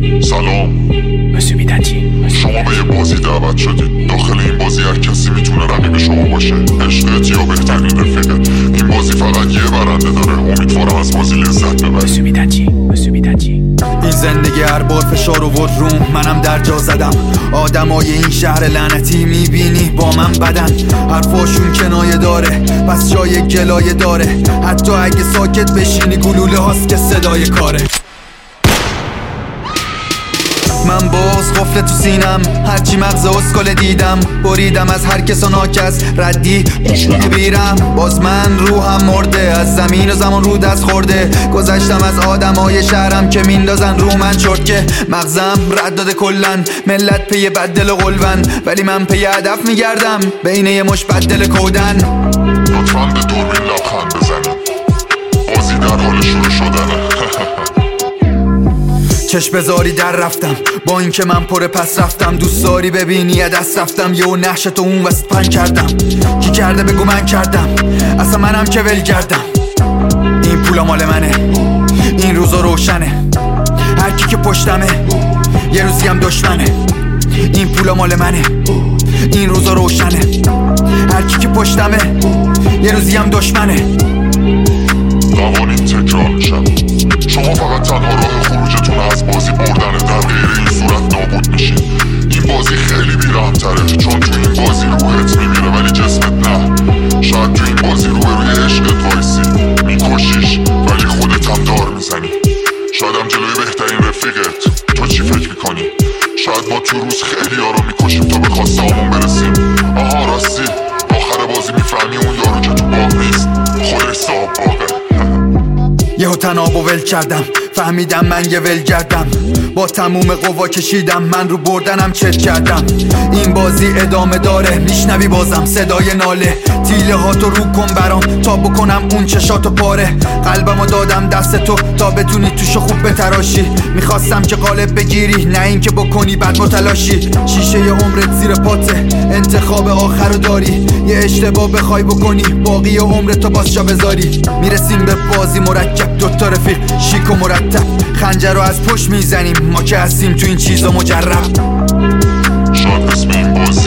سلام، شما به یه بازی دعوت شدید. داخل این بازی هر کسی میتونه رقیب شما باشه، عشقت یا بهترین رفیقت. این بازی فقط یه برنده داره، امیدوارم از بازی لذت ببرید. این زندگی هر بار فشار آورد روم، منم در جا زدم. آدمای این شهر لعنتی میبینی با من بدن، حرفاشون کنایه داره پس جای گلایه داره. حتی اگه ساکت بشینی گلوله هاست که صدای کاره. من باز قفل تو سینم، هرچی مغز اسکل دیدم بریدم از هر کس و ناکس ردی بیرم. باز من روحم مرده، از زمین و زمان رو دست خورده. گذشتم از آدمای شهرم که میندازن رو من چرت که مغزم رد داده کلن. ملت پی بدل و قلون، ولی من پی هدف میگردم بین یه مش بدل کودن. لطفاً به دوربین لبخند بزنید، بازی در حال شروع شدنه. چشم بزاری در رفتم با اینکه من پر پس رفتم. دوست داری ببینی دست رفتم یه نقشتو اون وسط پن کردم. کی کرده بگو من کردم، اصلا منم که ول کردم. این پولا مال منه، این روزا روشنه. هر کی که پشتمه یه روزی هم دشمنه. این پولا مال منه، این روزا روشنه. هر کی که پشتمه یه روزی هم دشمنه. قوانین تکرار میشن، شما فقط تنها راه خروجتون از بازی بردنه. در غیر این صورت نابود میشین. این بازی خیلی بی‌رحم‌تره، چون تو این بازی روحت میمیره ولی جسمت نه. شاید تو این بازی روی عشقت وایسی میکشیش ولی خودت هم دار میزنی. شاید هم جلوی بهترین رفیقت. تو چی فکر میکنی؟ شاید ما تو روز خیلی یارو میکشیم تا به خواسته‌هامون برسیم. آها راستی، آخر بازی میفهمی اون یارو که تو باغ نیست، خودش صاحب باغه. یهو تنابو ول کردم، فهمیدم من یه ول کردم. با تموم قوا کشیدم، من رو بردنم چت کردم. این بازی ادامه داره، میشنوی بازم صدای ناله. تیله هاتو رو کن برام تا بکنم اون چشاتو پاره. قلبمو دادم دست تو تا بتونی توشو خوب بتراشی. میخواستم که قالب بگیری، نه این که بکنی بعد متلاشی. شیشه ی عمرت زیر پاته، انتخاب آخرو داری. یه اشتباه بخوای بکنی باقی عمرتو باز جا بذاری. میرسیم به بازی مرکب، دوتا رفیق شیک و مرتب. خنجر رو از پشت میزنیم، ما که هستیم تو این چیزا مجرب. شاید اسم این بازی